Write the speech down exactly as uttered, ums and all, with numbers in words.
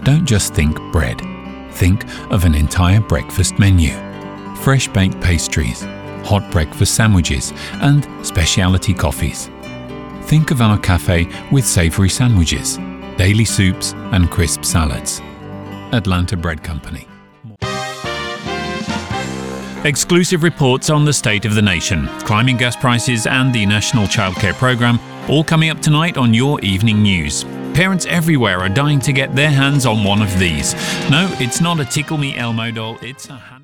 Don't just think bread. Think of an entire breakfast menu. Fresh baked pastries, hot breakfast sandwiches, and specialty coffees. Think of our cafe with savoury sandwiches, daily soups and crisp salads. Atlanta Bread Company. Exclusive reports on the state of the nation, climbing gas prices and the National Childcare Programme, all coming up tonight on your evening news. Parents everywhere are dying to get their hands on one of these. No, it's not a Tickle Me Elmo doll, it's a hand